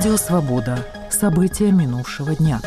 Радио «Свобода». События минувшего дня.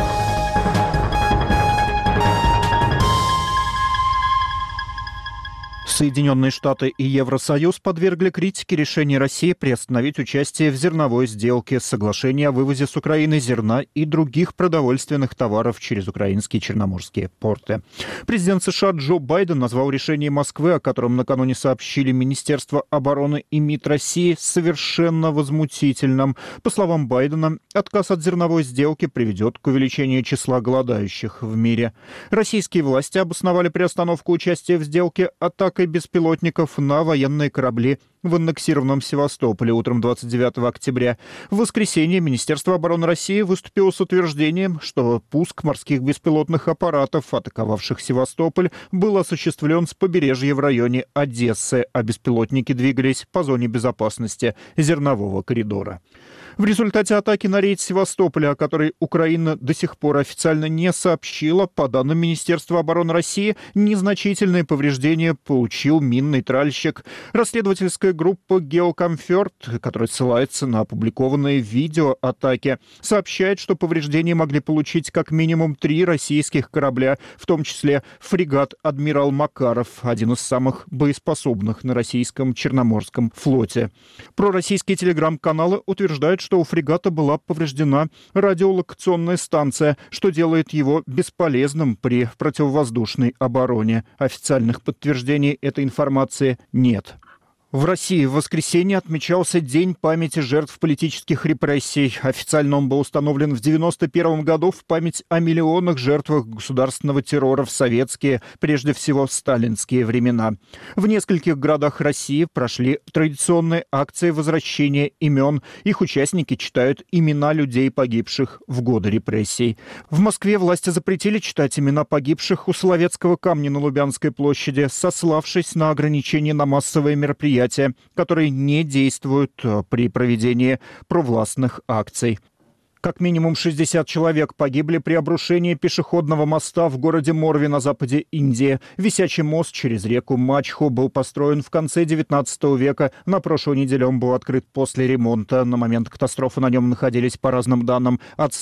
Соединенные Штаты и Евросоюз подвергли критике решения России приостановить участие в зерновой сделке, соглашения о вывозе с Украины зерна и других продовольственных товаров через украинские черноморские порты. Президент США Джо Байден назвал решение Москвы, о котором накануне сообщили Министерство обороны и МИД России, совершенно возмутительным. По словам Байдена, отказ от зерновой сделки приведет к увеличению числа голодающих в мире. Российские власти обосновали приостановку участия в сделке атакой беспилотников на военные корабли в аннексированном Севастополе утром 29 октября. В воскресенье Министерство обороны России выступило с утверждением, что пуск морских беспилотных аппаратов, атаковавших Севастополь, был осуществлен с побережья в районе Одессы, а беспилотники двигались по зоне безопасности зернового коридора. В результате атаки на рейд Севастополя, о которой Украина до сих пор официально не сообщила, по данным Министерства обороны России, незначительные повреждения получил минный тральщик. Расследовательская группа «Геокомфорт», которая ссылается на опубликованные видео атаки, сообщает, что повреждения могли получить как минимум 3 российских корабля, в том числе фрегат «Адмирал Макаров», один из самых боеспособных на российском Черноморском флоте. Пророссийские телеграм-каналы утверждают, что у фрегата была повреждена радиолокационная станция, что делает его бесполезным при противовоздушной обороне. Официальных подтверждений этой информации нет. В России в воскресенье отмечался День памяти жертв политических репрессий. Официально он был установлен в 1991 году в память о миллионах жертвах государственного террора в советские, прежде всего сталинские времена. В нескольких городах России прошли традиционные акции возвращения имен. Их участники читают имена людей, погибших в годы репрессий. В Москве власти запретили читать имена погибших у Соловецкого камня на Лубянской площади, сославшись на ограничения на массовые мероприятия, которые не действуют при проведении провластных акций. Как минимум 60 человек погибли при обрушении пешеходного моста в городе Морви на западе Индии. Висячий мост через реку Мачху был построен в конце XIX века. На прошлой неделе он был открыт после ремонта. На момент катастрофы на нем находились, по разным данным, от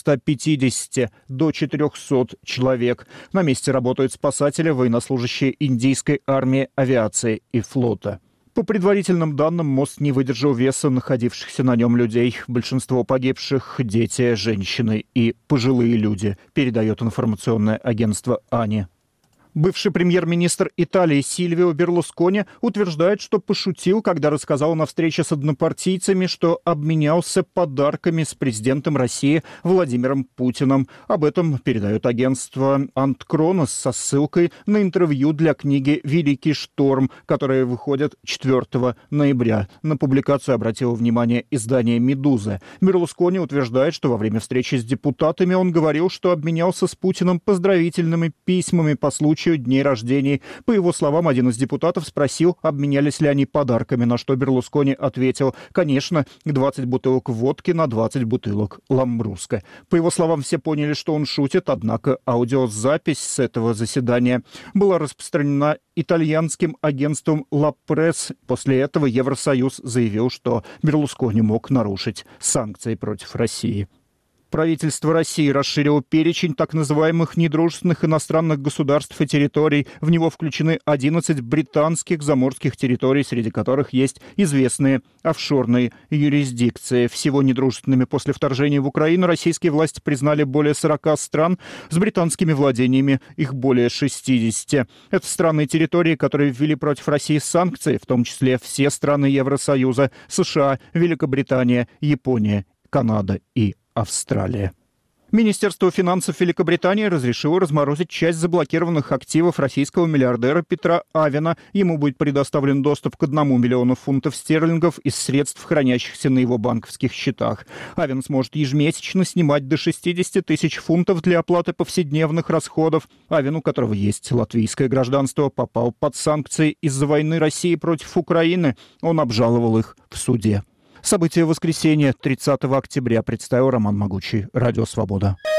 150 до 400 человек. На месте работают спасатели, военнослужащие индийской армии, авиации и флота. По предварительным данным, мост не выдержал веса находившихся на нем людей. Большинство погибших – дети, женщины и пожилые люди, передает информационное агентство АНИ. Бывший премьер-министр Италии Сильвио Берлускони утверждает, что пошутил, когда рассказал на встрече с однопартийцами, что обменялся подарками с президентом России Владимиром Путиным. Об этом передает агентство «Анткронос» со ссылкой на интервью для книги «Великий шторм», которая выходит 4 ноября. На публикацию обратило внимание издание «Медуза». Берлускони утверждает, что во время встречи с депутатами он говорил, что обменялся с Путиным поздравительными письмами по случаю дней рождений. По его словам, один из депутатов спросил, обменялись ли они подарками, на что Берлускони ответил: конечно, 20 бутылок водки на 20 бутылок ламбруска. По его словам, все поняли, что он шутит, однако аудиозапись с этого заседания была распространена итальянским агентством «Ла Пресс». После этого Евросоюз заявил, что Берлускони мог нарушить санкции против России. Правительство России расширило перечень так называемых недружественных иностранных государств и территорий. В него включены 11 британских заморских территорий, среди которых есть известные офшорные юрисдикции. Всего недружественными после вторжения в Украину российские власти признали более 40 стран, с британскими владениями их более 60. Это страны и территории, которые ввели против России санкции, в том числе все страны Евросоюза, США, Великобритания, Япония, Канада и Австралия. Министерство финансов Великобритании разрешило разморозить часть заблокированных активов российского миллиардера Петра Авена. Ему будет предоставлен доступ к 1 миллиону фунтов стерлингов из средств, хранящихся на его банковских счетах. Авен сможет ежемесячно снимать до 60 тысяч фунтов для оплаты повседневных расходов. Авен, у которого есть латвийское гражданство, попал под санкции из-за войны России против Украины. Он обжаловал их в суде. События воскресенья 30 октября представил Роман Могучий. Радио «Свобода».